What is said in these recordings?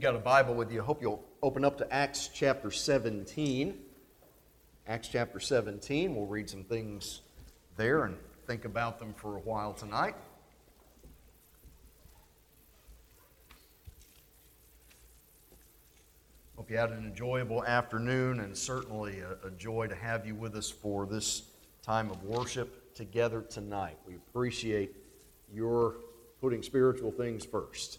got a Bible with you, I hope you'll open up to Acts chapter 17. Acts chapter 17. We'll read some things there and think about them for a while tonight. Hope you had an enjoyable afternoon, and certainly a joy to have you with us for this time of worship together tonight. We appreciate your putting spiritual things first.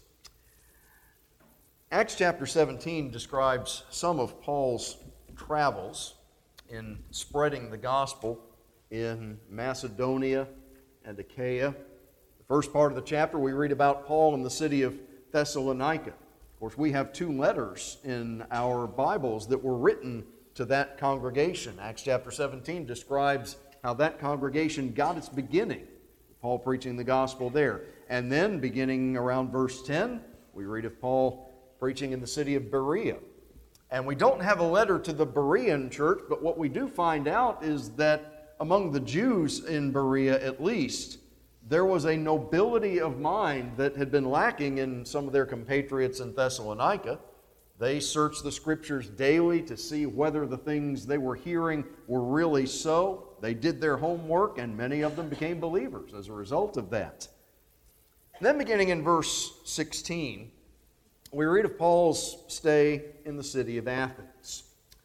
Acts chapter 17 describes some of Paul's travels in spreading the gospel in Macedonia and Achaia. The first part of the chapter we read about Paul in the city of Thessalonica. Of course, we have two letters in our Bibles that were written to that congregation. Acts chapter 17 describes how that congregation got its beginning, Paul preaching the gospel there. And then, beginning around verse 10, we read of Paul preaching in the city of Berea. And we don't have a letter to the Berean church, but what we do find out is that among the Jews in Berea at least, there was a nobility of mind that had been lacking in some of their compatriots in Thessalonica. They searched the Scriptures daily to see whether the things they were hearing were really so. They did their homework, and many of them became believers as a result of that. Then beginning in verse 16, we read of Paul's stay in the city of Athens.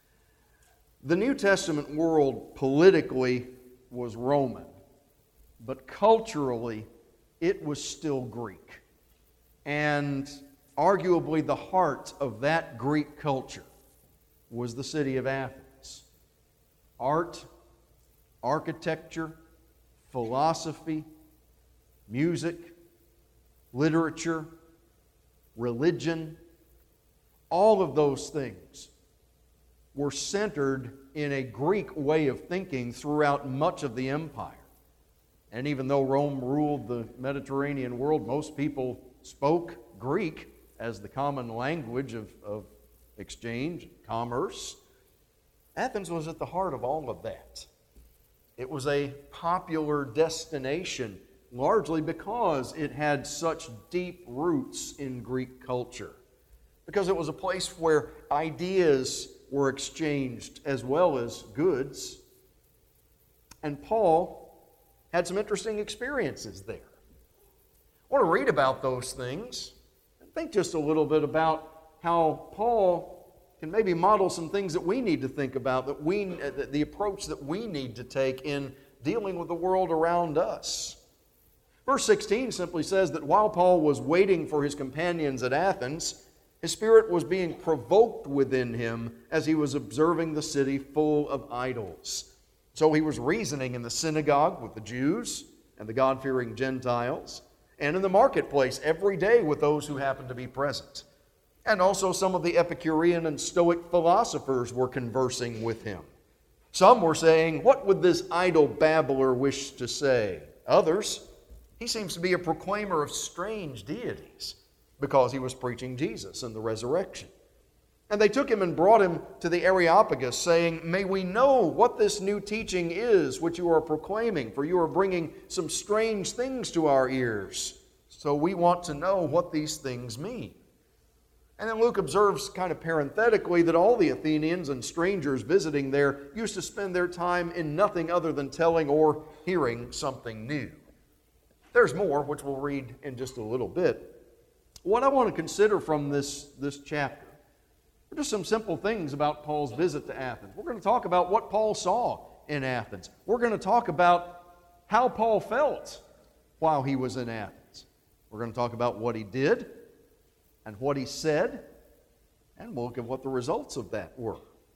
The New Testament world politically was Roman, but culturally it was still Greek. And arguably the heart of that Greek culture was the city of Athens. Art, architecture, philosophy, music, literature, religion, all of those things were centered in a Greek way of thinking throughout much of the empire. And even though Rome ruled the Mediterranean world, most people spoke Greek as the common language of exchange, commerce. Athens was at the heart of all of that. It was a popular destination largely because it had such deep roots in Greek culture. Because it was a place where ideas were exchanged as well as goods. And Paul had some interesting experiences there. I want to read about those things and think just a little bit about how Paul can maybe model some things that we need to think about, the approach that we need to take in dealing with the world around us. Verse 16 simply says that while Paul was waiting for his companions at Athens, his spirit was being provoked within him as he was observing the city full of idols. So he was reasoning in the synagogue with the Jews and the God-fearing Gentiles, and in the marketplace every day with those who happened to be present. And also some of the Epicurean and Stoic philosophers were conversing with him. Some were saying, "What would this idle babbler wish to say?" Others, "He seems to be a proclaimer of strange deities," because he was preaching Jesus and the resurrection. And they took him and brought him to the Areopagus, saying, "May we know what this new teaching is which you are proclaiming, for you are bringing some strange things to our ears. So we want to know what these things mean." And then Luke observes kind of parenthetically that all the Athenians and strangers visiting there used to spend their time in nothing other than telling or hearing something new. There's more, which we'll read in just a little bit. What I want to consider from this chapter are just some simple things about Paul's visit to Athens. We're going to talk about what Paul saw in Athens. We're going to talk about how Paul felt while he was in Athens. We're going to talk about what he did and what he said, and we'll look at what the results of that were.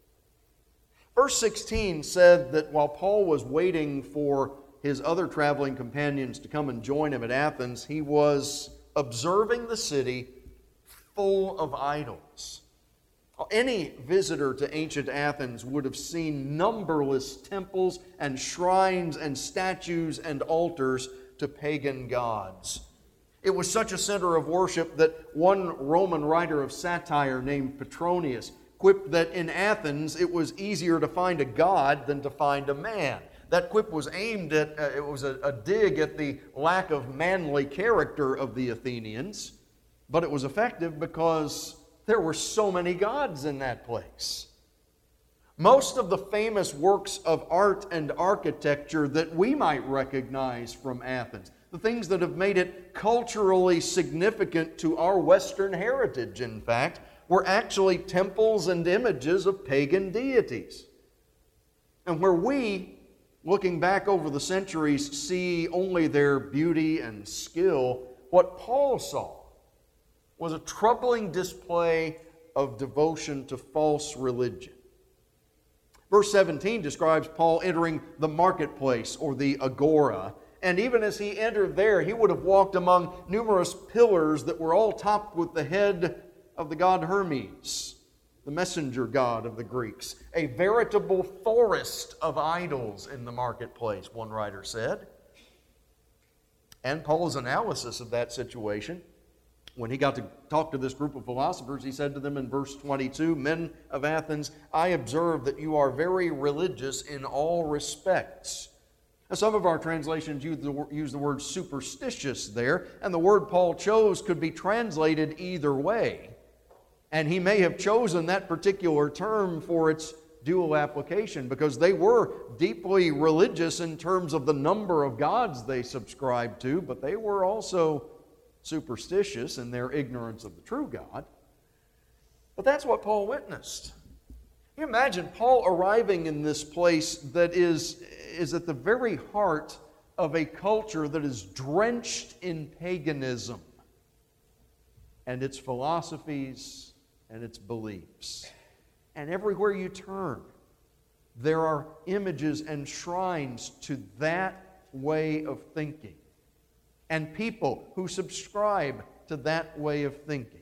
Verse 16 said that while Paul was waiting for his other traveling companions to come and join him at Athens, he was observing the city full of idols. Any visitor to ancient Athens would have seen numberless temples and shrines and statues and altars to pagan gods. It was such a center of worship that one Roman writer of satire named Petronius quipped that in Athens it was easier to find a god than to find a man. That quip was aimed at, it was a dig at the lack of manly character of the Athenians, but it was effective because There were so many gods in that place. Most of the famous works of art and architecture that we might recognize from Athens, the things that have made it culturally significant to our Western heritage, in fact, were actually temples and images of pagan deities. And where we, looking back over the centuries, see only their beauty and skill, what Paul saw was a troubling display of devotion to false religion. Verse 17 describes Paul entering the marketplace or the agora. And even as he entered there, he would have walked among numerous pillars that were all topped with the head of the god Hermes, the messenger god of the Greeks. A veritable forest of idols in the marketplace, one writer said. And Paul's analysis of that situation, when he got to talk to this group of philosophers, he said to them in verse 22, "Men of Athens, I observe that you are very religious in all respects." Now, some of our translations use the word superstitious there, and the word Paul chose could be translated either way. And he may have chosen that particular term for its dual application because they were deeply religious in terms of the number of gods they subscribed to, but they were also superstitious in their ignorance of the true God. But that's what Paul witnessed. You imagine Paul arriving in this place that is at the very heart of a culture that is drenched in paganism and its philosophies and its beliefs. And everywhere you turn, there are images and shrines to that way of thinking, and people who subscribe to that way of thinking.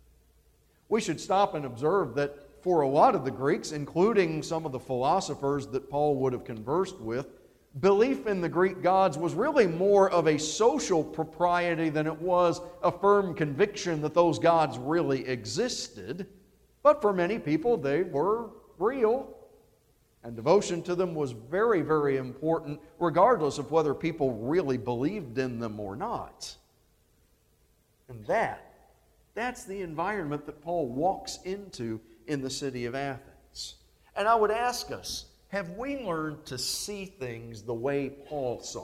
We should stop and observe that for a lot of the Greeks, including some of the philosophers that Paul would have conversed with, belief in the Greek gods was really more of a social propriety than it was a firm conviction that those gods really existed. But for many people, they were real, and devotion to them was very, very important, regardless of whether people really believed in them or not. And that's the environment that Paul walks into in the city of Athens. And I would ask us, have we learned to see things the way Paul saw?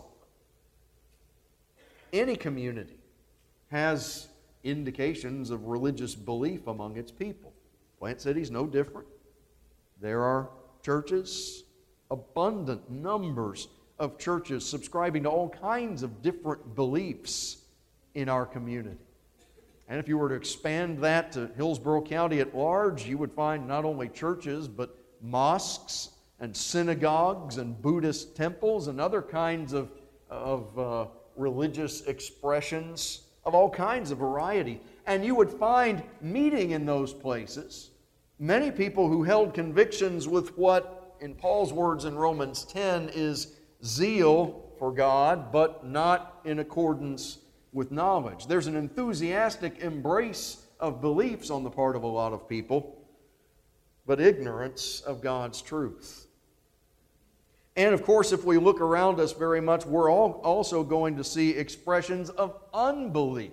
Any community has indications of religious belief among its people. Plant City's no different. There are churches, abundant numbers of churches subscribing to all kinds of different beliefs in our community. And if you were to expand that to Hillsborough County at large, you would find not only churches, but mosques and synagogues and Buddhist temples and other kinds of religious expressions of all kinds of variety. And you would find meeting in those places many people who held convictions with what, in Paul's words in Romans 10, is zeal for God, but not in accordance with knowledge. There's an enthusiastic embrace of beliefs on the part of a lot of people, but ignorance of God's truth. And of course, if we look around us very much, we're also going to see expressions of unbelief.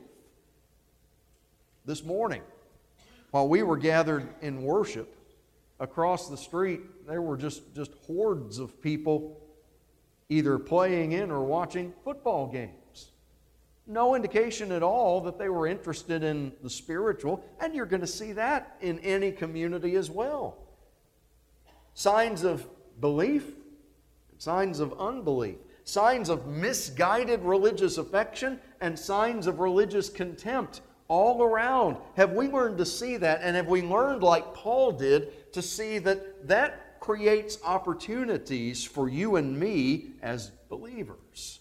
This morning, while we were gathered in worship, across the street, there were just hordes of people either playing in or watching football games. No indication at all that they were interested in the spiritual, and you're going to see that in any community as well. Signs of belief, signs of unbelief, signs of misguided religious affection, and signs of religious contempt all around. Have we learned to see that? And have we learned, like Paul did, to see that that creates opportunities for you and me as believers?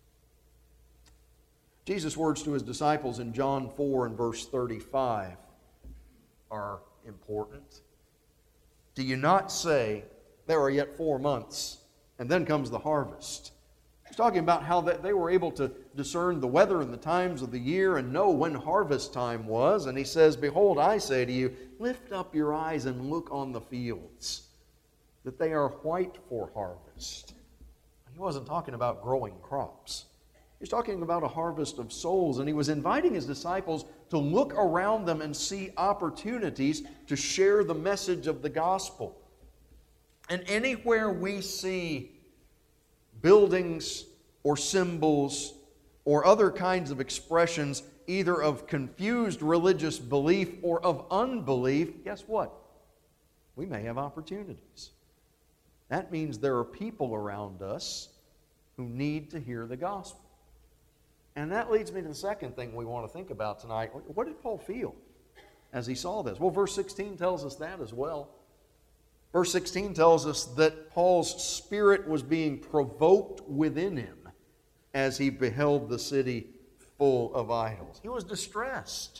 Jesus' words to his disciples in John 4 and verse 35 are important. Do you not say, there are yet 4 months, and then comes the harvest? He's talking about how they were able to discern the weather and the times of the year and know when harvest time was. And he says, behold, I say to you, lift up your eyes and look on the fields, that they are white for harvest. He wasn't talking about growing crops. He's talking about a harvest of souls, and he was inviting his disciples to look around them and see opportunities to share the message of the gospel. And anywhere we see buildings or symbols or other kinds of expressions, either of confused religious belief or of unbelief, guess what? We may have opportunities. That means there are people around us who need to hear the gospel. And that leads me to the second thing we want to think about tonight. What did Paul feel as he saw this? Well, verse 16 tells us that as well. Verse 16 tells us that Paul's spirit was being provoked within him as he beheld the city full of idols. He was distressed.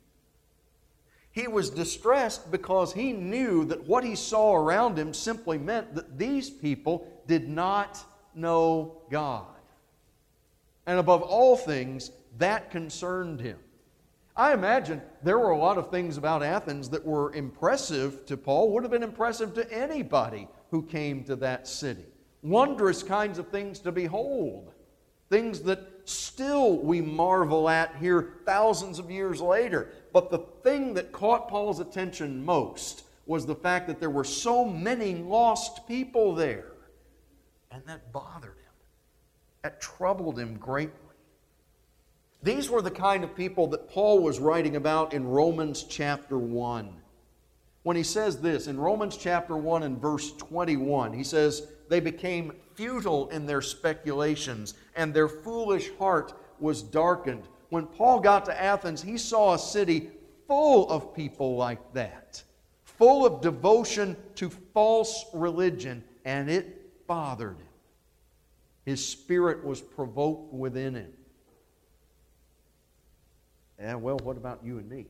He was distressed because he knew that what he saw around him simply meant that these people did not know God. And above all things, that concerned him. I imagine there were a lot of things about Athens that were impressive to Paul, would have been impressive to anybody who came to that city. Wondrous kinds of things to behold. Things that still we marvel at here thousands of years later. But the thing that caught Paul's attention most was the fact that there were so many lost people there. And that bothered him. That troubled him greatly. These were the kind of people that Paul was writing about in Romans chapter 1. When he says this, in Romans chapter 1 and verse 21, he says, "They became futile in their speculations, and their foolish heart was darkened." When Paul got to Athens, he saw a city full of people like that, full of devotion to false religion, and it bothered him. His spirit was provoked within him. And well, what about you and me?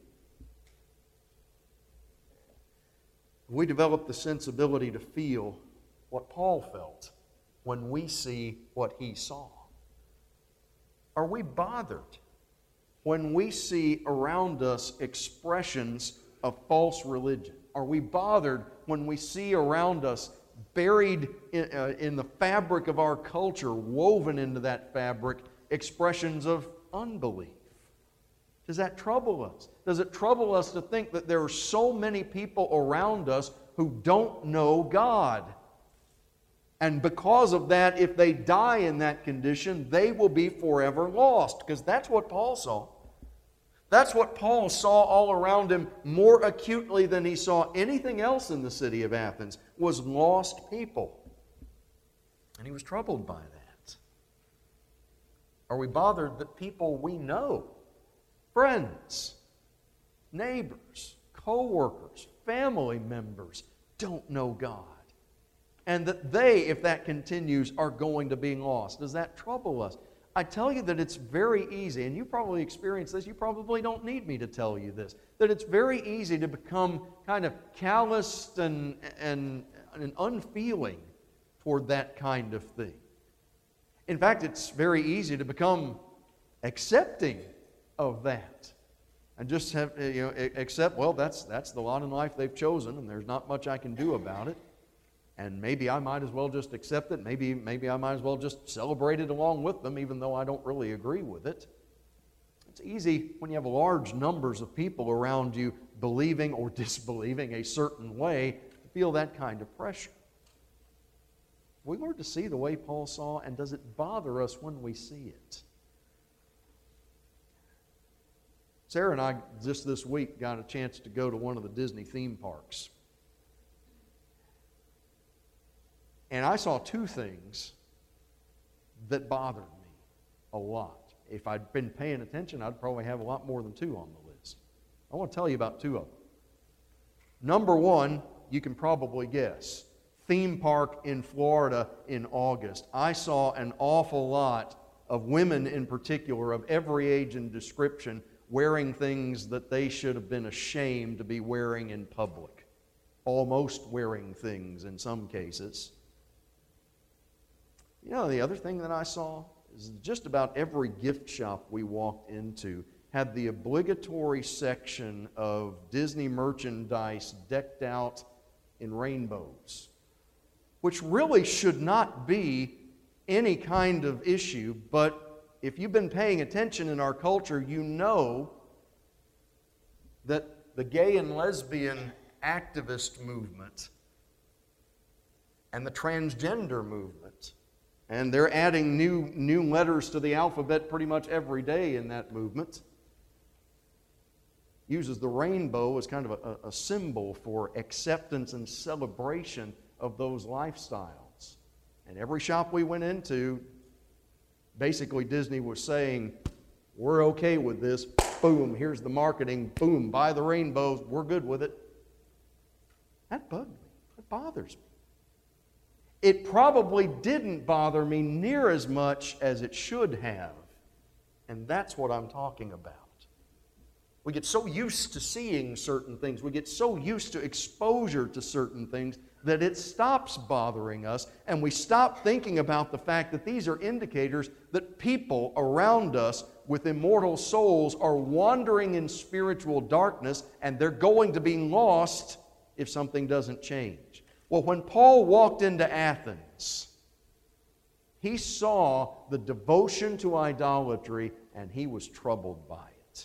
We develop the sensibility to feel what Paul felt when we see what he saw. Are we bothered when we see around us expressions of false religion? Are we bothered when we see around us, buried in the fabric of our culture, woven into that fabric, expressions of unbelief? Does that trouble us? Does it trouble us to think that there are so many people around us who don't know God? And because of that, if they die in that condition, they will be forever lost. Because that's what Paul saw. That's what Paul saw all around him more acutely than he saw anything else in the city of Athens, was lost people. And he was troubled by that. Are we bothered that people we know, friends, neighbors, co-workers, family members, don't know God? And that they, if that continues, are going to be lost. Does that trouble us? I tell you that it's very easy, and you probably experienced this, you probably don't need me to tell you this, that it's very easy to become kind of calloused and unfeeling toward that kind of thing. In fact, it's very easy to become accepting of that. And just have, accept, well, that's the lot in life they've chosen, and there's not much I can do about it. And maybe I might as well just accept it. Maybe I might as well just celebrate it along with them, even though I don't really agree with it. It's easy when you have large numbers of people around you believing or disbelieving a certain way to feel that kind of pressure. We learn to see the way Paul saw, and does it bother us when we see it? Sarah and I just this week got a chance to go to one of the Disney theme parks. And I saw two things that bothered me a lot. If I'd been paying attention, I'd probably have a lot more than two on the list. I want to tell you about two of them. Number one, you can probably guess. Theme park in Florida in August. I saw an awful lot of women in particular, of every age and description, wearing things that they should have been ashamed to be wearing in public. Almost wearing things in some cases. You know, the other thing that I saw is just about every gift shop we walked into had the obligatory section of Disney merchandise decked out in rainbows, which really should not be any kind of issue, but if you've been paying attention in our culture, you know that the gay and lesbian activist movement and the transgender movement, and they're adding new letters to the alphabet pretty much every day in that movement, uses the rainbow as kind of a symbol for acceptance and celebration of those lifestyles. And every shop we went into, basically Disney was saying, we're okay with this. Boom, here's the marketing. Boom, buy the rainbows. We're good with it. That bugged me. It bothers me. It probably didn't bother me near as much as it should have. And that's what I'm talking about. We get so used to seeing certain things, we get so used to exposure to certain things that it stops bothering us, and we stop thinking about the fact that these are indicators that people around us with immortal souls are wandering in spiritual darkness, and they're going to be lost if something doesn't change. Well, when Paul walked into Athens, he saw the devotion to idolatry, and he was troubled by it.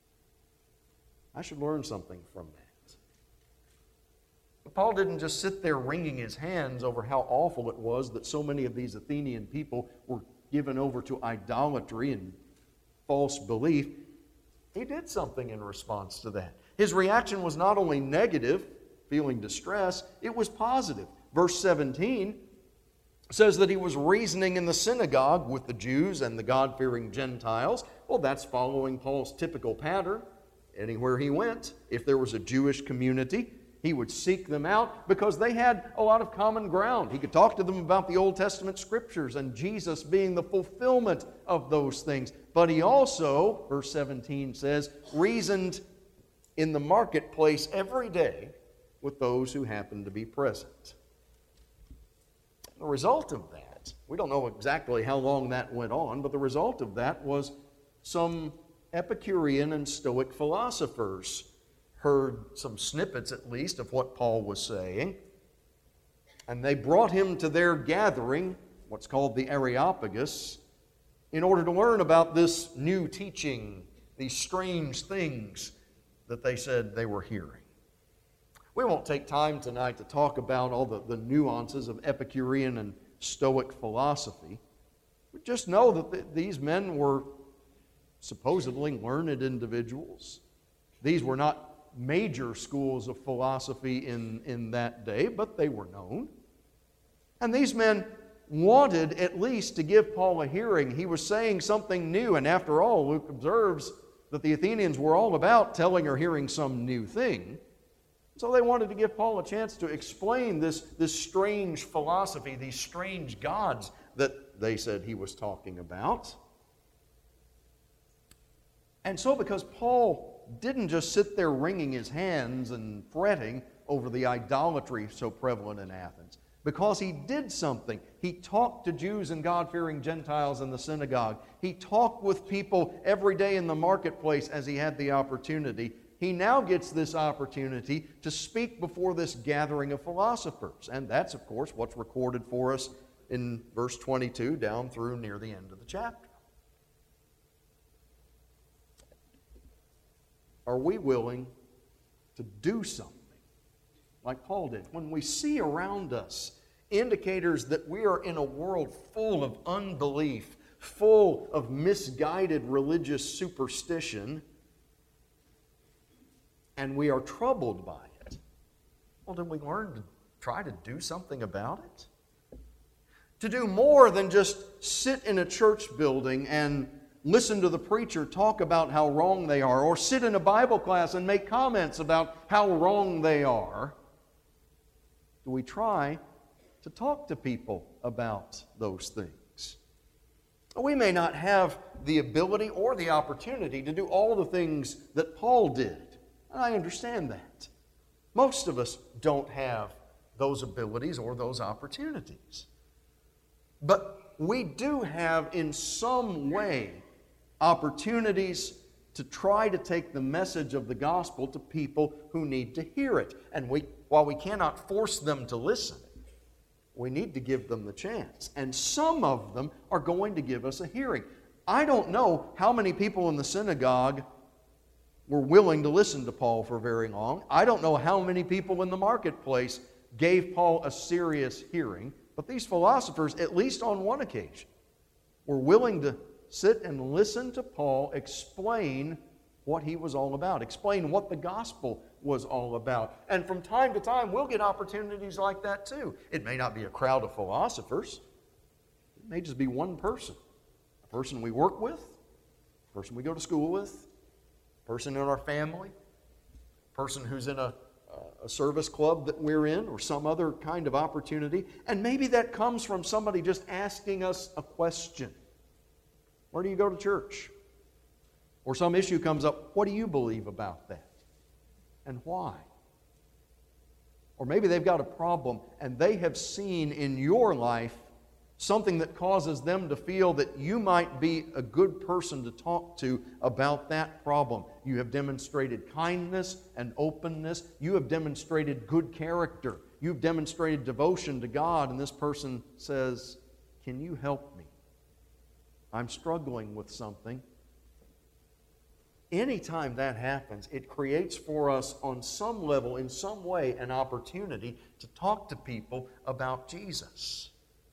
I should learn something from that. But Paul didn't just sit there wringing his hands over how awful it was that so many of these Athenian people were given over to idolatry and false belief. He did something in response to that. His reaction was not only negative, feeling distress, it was positive. Verse 17 says that he was reasoning in the synagogue with the Jews and the God-fearing Gentiles. Well, that's following Paul's typical pattern. Anywhere he went, if there was a Jewish community, he would seek them out because they had a lot of common ground. He could talk to them about the Old Testament Scriptures and Jesus being the fulfillment of those things. But he also, verse 17 says, reasoned in the marketplace every day with those who happened to be present. The result of that, we don't know exactly how long that went on, but the result of that was some Epicurean and Stoic philosophers heard some snippets, at least, of what Paul was saying, and they brought him to their gathering, what's called the Areopagus, in order to learn about this new teaching, these strange things that they said they were hearing. We won't take time tonight to talk about all the nuances of Epicurean and Stoic philosophy. We just know that these men were supposedly learned individuals. These were not major schools of philosophy in that day, but they were known. And these men wanted at least to give Paul a hearing. He was saying something new, and after all, Luke observes that the Athenians were all about telling or hearing some new thing. So they wanted to give Paul a chance to explain this strange philosophy, these strange gods that they said he was talking about. And so because Paul didn't just sit there wringing his hands and fretting over the idolatry so prevalent in Athens, because he did something. He talked to Jews and God-fearing Gentiles in the synagogue. He talked with people every day in the marketplace as he had the opportunity. He now gets this opportunity to speak before this gathering of philosophers. And that's, of course, what's recorded for us in verse 22 down through near the end of the chapter. Are we willing to do something like Paul did? When we see around us indicators that we are in a world full of unbelief, full of misguided religious superstition, and we are troubled by it, well, then we learn to try to do something about it. To do more than just sit in a church building and listen to the preacher talk about how wrong they are, or sit in a Bible class and make comments about how wrong they are. Do we try to talk to people about those things? We may not have the ability or the opportunity to do all the things that Paul did. I understand that. Most of us don't have those abilities or those opportunities. But we do have, in some way, opportunities to try to take the message of the gospel to people who need to hear it. And while we cannot force them to listen, we need to give them the chance. And some of them are going to give us a hearing. I don't know how many people in the synagogue were willing to listen to Paul for very long. I don't know how many people in the marketplace gave Paul a serious hearing. But these philosophers, at least on one occasion, were willing to sit and listen to Paul explain what he was all about, explain what the gospel was all about. And from time to time, we'll get opportunities like that too. It may not be a crowd of philosophers. It may just be one person. A person we work with, a person we go to school with, a person in our family, a person who's in a service club that we're in, or some other kind of opportunity. And maybe that comes from somebody just asking us a question. Where do you go to church? Or some issue comes up, what do you believe about that? And why? Or maybe they've got a problem and they have seen in your life something that causes them to feel that you might be a good person to talk to about that problem. You have demonstrated kindness and openness. You have demonstrated good character. You've demonstrated devotion to God, and this person says, "Can you help me? I'm struggling with something." Anytime that happens, it creates for us on some level, in some way, an opportunity to talk to people about Jesus.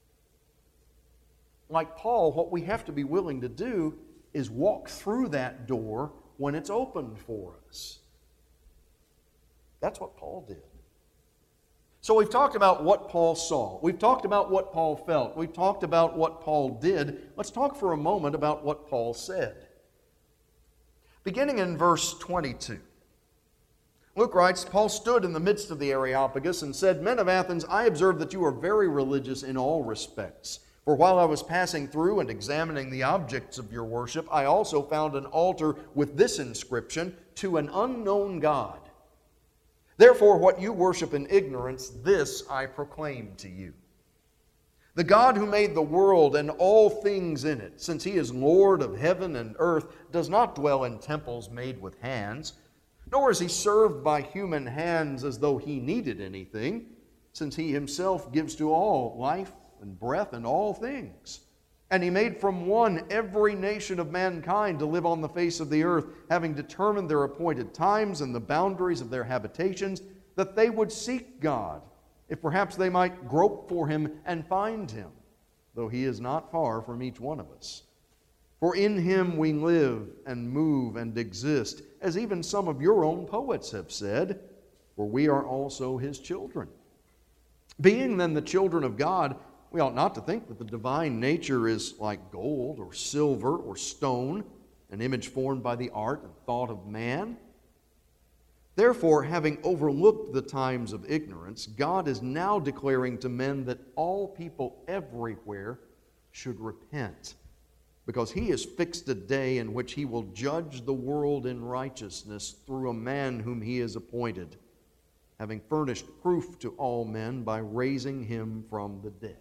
Like Paul, what we have to be willing to do is walk through that door when it's opened for us. That's what Paul did. So we've talked about what Paul saw. We've talked about what Paul felt. We've talked about what Paul did. Let's talk for a moment about what Paul said. Beginning in verse 22. Luke writes, Paul stood in the midst of the Areopagus and said, "Men of Athens, I observe that you are very religious in all respects. For while I was passing through and examining the objects of your worship, I also found an altar with this inscription, 'To an unknown God.' Therefore, what you worship in ignorance, this I proclaim to you. The God who made the world and all things in it, since He is Lord of heaven and earth, does not dwell in temples made with hands, nor is He served by human hands as though He needed anything, since He Himself gives to all life and breath and all things. And He made from one every nation of mankind to live on the face of the earth, having determined their appointed times and the boundaries of their habitations, that they would seek God, if perhaps they might grope for Him and find Him, though He is not far from each one of us. For in Him we live and move and exist, as even some of your own poets have said, for we are also His children. Being then the children of God, we ought not to think that the divine nature is like gold or silver or stone, an image formed by the art and thought of man. Therefore, having overlooked the times of ignorance, God is now declaring to men that all people everywhere should repent, because He has fixed a day in which He will judge the world in righteousness through a man whom He has appointed, having furnished proof to all men by raising Him from the dead."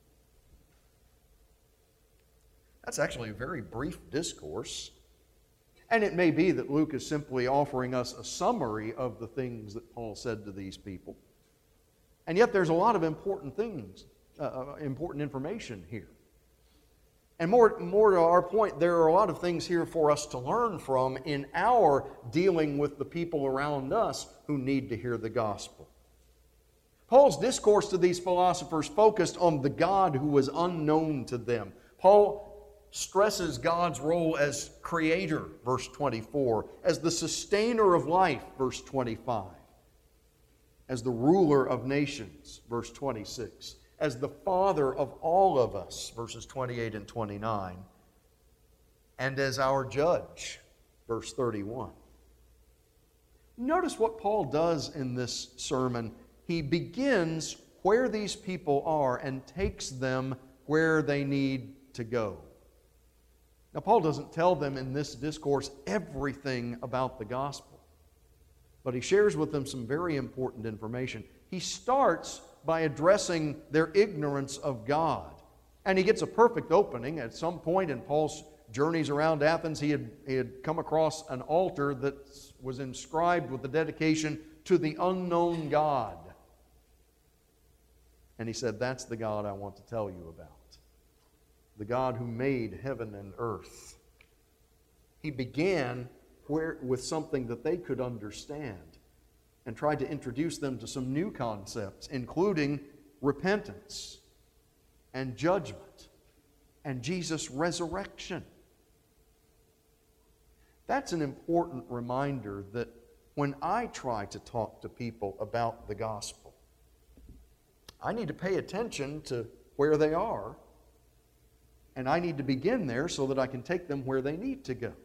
That's actually a very brief discourse. And it may be that Luke is simply offering us a summary of the things that Paul said to these people. And yet there's a lot of important things, important information here. And more to our point, there are a lot of things here for us to learn from in our dealing with the people around us who need to hear the gospel. Paul's discourse to these philosophers focused on the God who was unknown to them. Paul stresses God's role as creator, verse 24, as the sustainer of life, verse 25, as the ruler of nations, verse 26, as the Father of all of us, verses 28 and 29, and as our judge, verse 31. Notice what Paul does in this sermon. He begins where these people are and takes them where they need to go. Now, Paul doesn't tell them in this discourse everything about the gospel, but he shares with them some very important information. He starts by addressing their ignorance of God, and he gets a perfect opening. At some point in Paul's journeys around Athens, he had come across an altar that was inscribed with the dedication to the unknown God. And he said, "That's the God I want to tell you about. the God who made heaven and earth. He began with something that they could understand and tried to introduce them to some new concepts, including repentance and judgment and Jesus' resurrection. That's an important reminder that when I try to talk to people about the gospel, I need to pay attention to where they are, and I need to begin there so that I can take them where they need to go.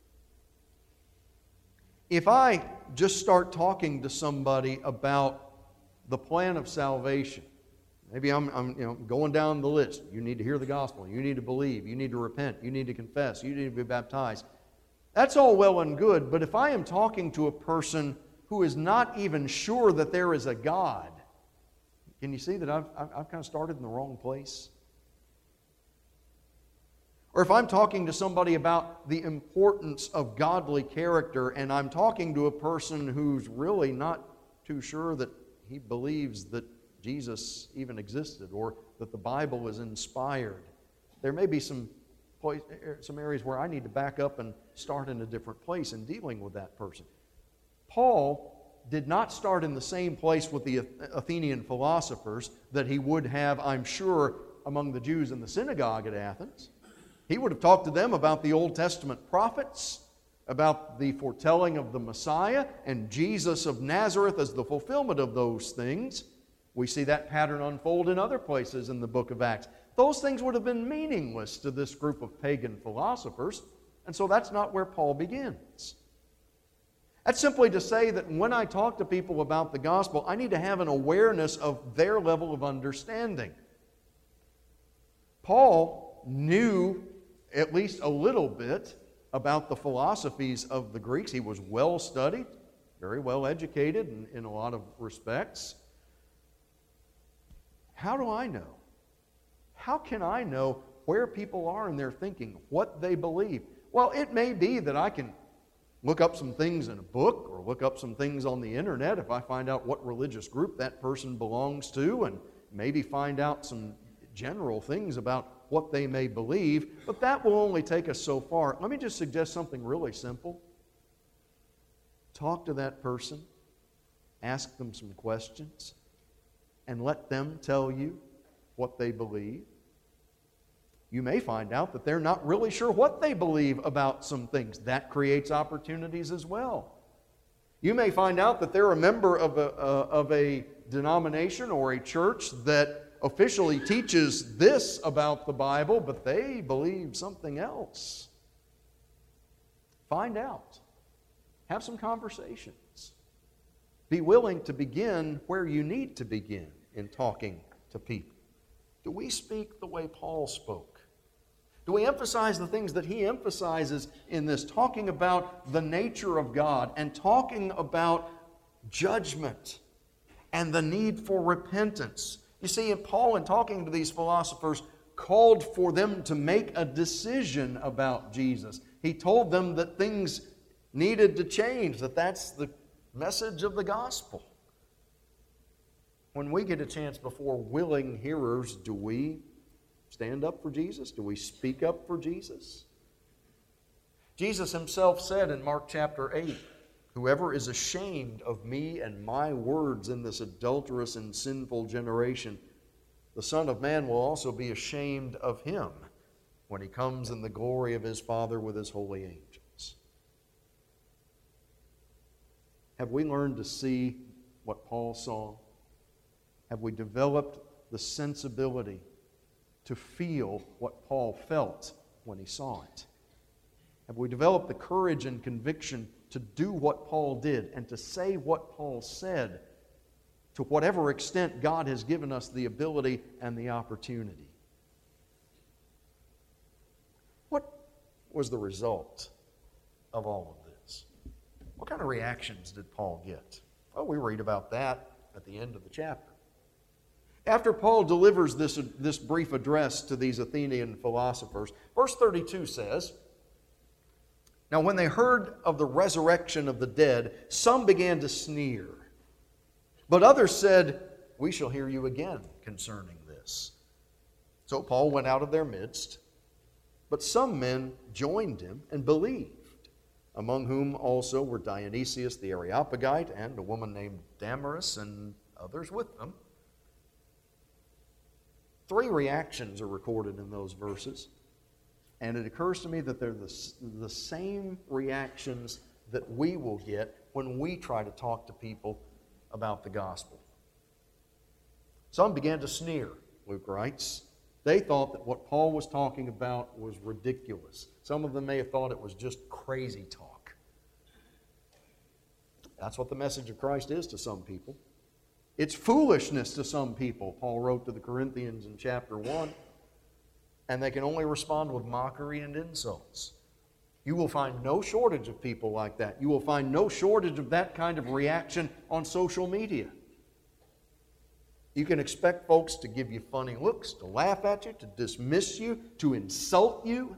If I just start talking to somebody about the plan of salvation, maybe I'm going down the list. You need to hear the gospel. You need to believe. You need to repent. You need to confess. You need to be baptized. That's all well and good, but if I am talking to a person who is not even sure that there is a God, can you see that I've kind of started in the wrong place? Or if I'm talking to somebody about the importance of godly character and I'm talking to a person who's really not too sure that he believes that Jesus even existed or that the Bible is inspired, there may be some areas where I need to back up and start in a different place in dealing with that person. Paul did not start in the same place with the Athenian philosophers that he would have, I'm sure, among the Jews in the synagogue at Athens. He would have talked to them about the Old Testament prophets, about the foretelling of the Messiah, and Jesus of Nazareth as the fulfillment of those things. We see that pattern unfold in other places in the book of Acts. Those things would have been meaningless to this group of pagan philosophers, and so that's not where Paul begins. That's simply to say that when I talk to people about the gospel, I need to have an awareness of their level of understanding. Paul knew at least a little bit about the philosophies of the Greeks. He was well studied, very well educated in a lot of respects. How do I know? How can I know where people are in their thinking, what they believe? Well, it may be that I can look up some things in a book or look up some things on the internet if I find out what religious group that person belongs to and maybe find out some general things about what they may believe, but that will only take us so far. Let me just suggest something really simple. Talk to that person, ask them some questions, and let them tell you what they believe. You may find out that they're not really sure what they believe about some things. That creates opportunities as well. You may find out that they're a member of a denomination or a church that officially teaches this about the Bible, but they believe something else. Find out. Have some conversations. Be willing to begin where you need to begin in talking to people. Do we speak the way Paul spoke? Do we emphasize the things that he emphasizes in this, talking about the nature of God and talking about judgment and the need for repentance? You see, Paul, in talking to these philosophers, called for them to make a decision about Jesus. He told them that things needed to change, that that's the message of the gospel. When we get a chance before willing hearers, do we stand up for Jesus? Do we speak up for Jesus? Jesus himself said in Mark chapter 8, "Whoever is ashamed of me and my words in this adulterous and sinful generation, the Son of Man will also be ashamed of him when he comes in the glory of his Father with his holy angels." Have we learned to see what Paul saw? Have we developed the sensibility to feel what Paul felt when he saw it? Have we developed the courage and conviction to do what Paul did and to say what Paul said to whatever extent God has given us the ability and the opportunity? What was the result of all of this? What kind of reactions did Paul get? Well, we read about that at the end of the chapter. After Paul delivers this brief address to these Athenian philosophers, verse 32 says, "Now when they heard of the resurrection of the dead, some began to sneer. But others said, 'We shall hear you again concerning this.' So Paul went out of their midst But some men joined him and believed, among whom also were Dionysius the Areopagite and a woman named Damaris and others with them. 3 reactions are recorded in those verses. And it occurs to me that they're the same reactions that we will get when we try to talk to people about the gospel. Some began to sneer, Luke writes. They thought that what Paul was talking about was ridiculous. Some of them may have thought it was just crazy talk. That's what the message of Christ is to some people. It's foolishness to some people, Paul wrote to the Corinthians in chapter 1. And they can only respond with mockery and insults. You will find no shortage of people like that. You will find no shortage of that kind of reaction on social media. You can expect folks to give you funny looks, to laugh at you, to dismiss you, to insult you.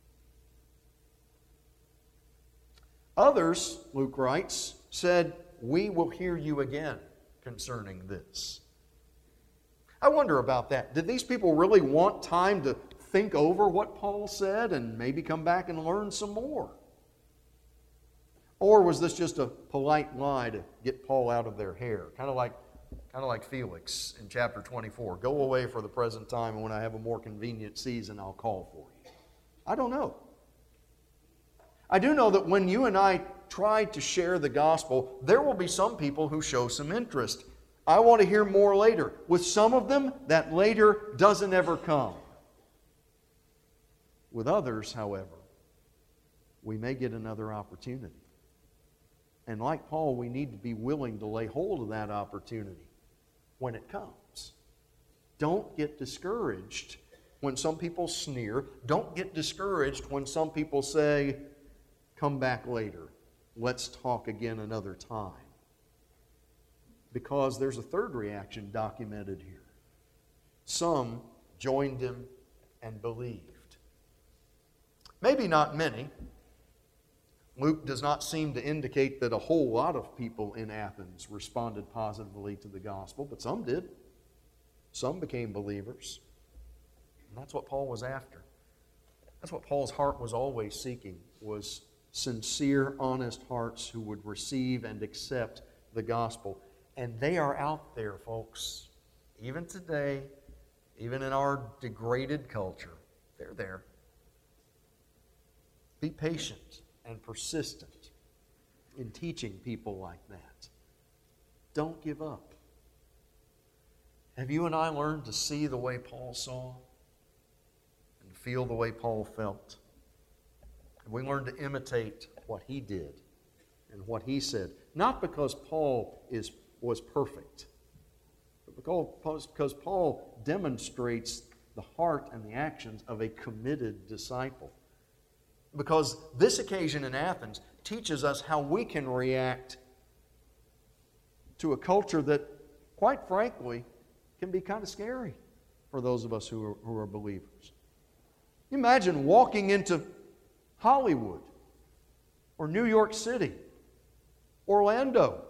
Others, Luke writes, said, "We will hear you again concerning this." I wonder about that. Did these people really want time to think over what Paul said and maybe come back and learn some more? Or was this just a polite lie to get Paul out of their hair? Kind of like Felix in chapter 24. Go away for the present time, and when I have a more convenient season, I'll call for you. I don't know. I do know that when you and I try to share the gospel, there will be some people who show some interest. I want to hear more later. With some of them, that later doesn't ever come. With others, however, we may get another opportunity. And like Paul, we need to be willing to lay hold of that opportunity when it comes. Don't get discouraged when some people sneer. Don't get discouraged when some people say, "Come back later. Let's talk again another time." Because there's a third reaction documented here. Some joined him and believed. Maybe not many. Luke does not seem to indicate that a whole lot of people in Athens responded positively to the gospel, but some did. Some became believers. And that's what Paul was after. That's what Paul's heart was always seeking, was sincere, honest hearts who would receive and accept the gospel. And they are out there, folks. Even today, even in our degraded culture, they're there. Be patient and persistent in teaching people like that. Don't give up. Have you and I learned to see the way Paul saw and feel the way Paul felt? Have we learned to imitate what he did and what he said? Not because Paul was perfect, but because Paul demonstrates the heart and the actions of a committed disciple. Because this occasion in Athens teaches us how we can react to a culture that, quite frankly, can be kind of scary for those of us who are believers. Imagine walking into Hollywood or New York City, Orlando,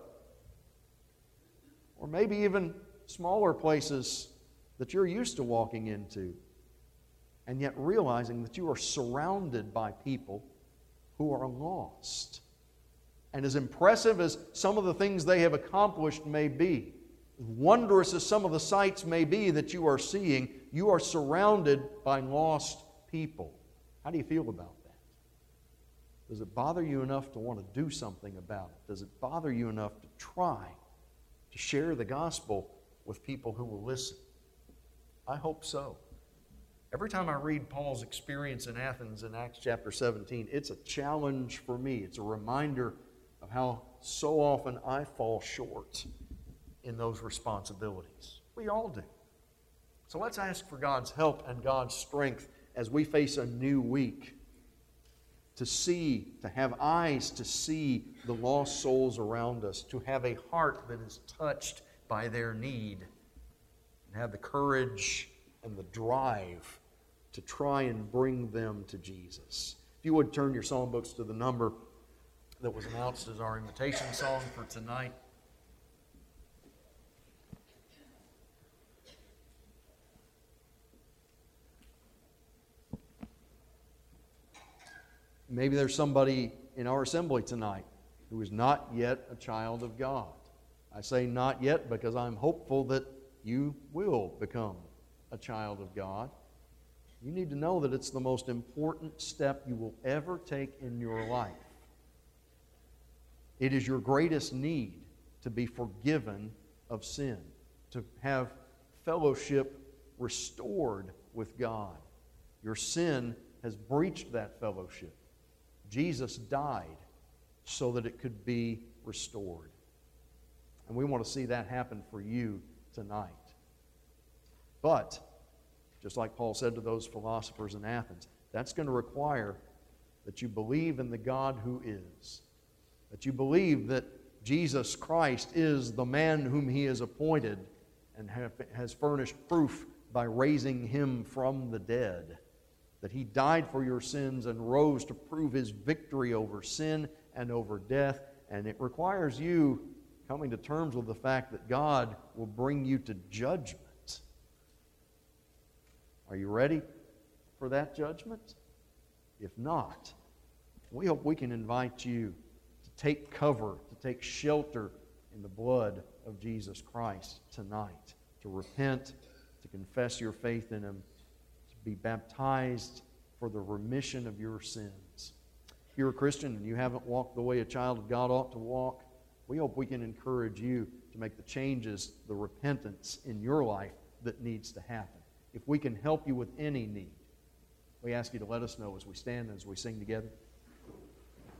or maybe even smaller places that you're used to walking into, and yet realizing that you are surrounded by people who are lost. And as impressive as some of the things they have accomplished may be, as wondrous as some of the sights may be that you are seeing, you are surrounded by lost people. How do you feel about that? Does it bother you enough to want to do something about it? Does it bother you enough to try to share the gospel with people who will listen? I hope so. Every time I read Paul's experience in Athens in Acts chapter 17, it's a challenge for me. It's a reminder of how so often I fall short in those responsibilities. We all do. So let's ask for God's help and God's strength as we face a new week to see, to have eyes to see the lost souls around us, to have a heart that is touched by their need, and have the courage and the drive to try and bring them to Jesus. If you would turn your songbooks to the number that was announced as our invitation song for tonight. Maybe there's somebody in our assembly tonight who is not yet a child of God. I say not yet because I'm hopeful that you will become a child of God. You need to know that it's the most important step you will ever take in your life. It is your greatest need to be forgiven of sin, to have fellowship restored with God. Your sin has breached that fellowship. Jesus died so that it could be restored. And we want to see that happen for you tonight. But, just like Paul said to those philosophers in Athens, that's going to require that you believe in the God who is. That you believe that Jesus Christ is the man whom He has appointed and has furnished proof by raising Him from the dead. That He died for your sins and rose to prove His victory over sin and over death. And it requires you coming to terms with the fact that God will bring you to judgment. Are you ready for that judgment? If not, we hope we can invite you to take cover, to take shelter in the blood of Jesus Christ tonight, to repent, to confess your faith in Him, to be baptized for the remission of your sins. If you're a Christian and you haven't walked the way a child of God ought to walk, we hope we can encourage you to make the changes, the repentance in your life that needs to happen. If we can help you with any need, we ask you to let us know as we stand and as we sing together.